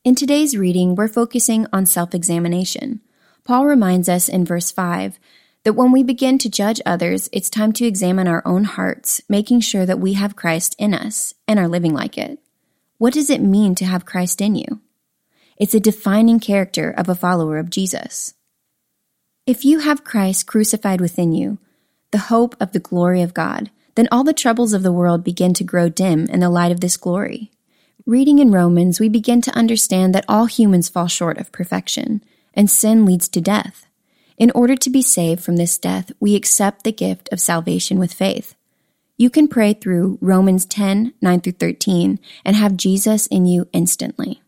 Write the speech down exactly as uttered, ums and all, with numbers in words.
In today's reading, we're focusing on self-examination. Paul reminds us in verse five that when we begin to judge others, it's time to examine our own hearts, making sure that we have Christ in us and are living like it. What does it mean to have Christ in you? It's a defining character of a follower of Jesus. If you have Christ crucified within you, the hope of the glory of God, then all the troubles of the world begin to grow dim in the light of this glory. Reading in Romans, we begin to understand that all humans fall short of perfection, and sin leads to death. In order to be saved from this death, we accept the gift of salvation with faith. You can pray through Romans ten, nine through thirteen, and have Jesus in you instantly.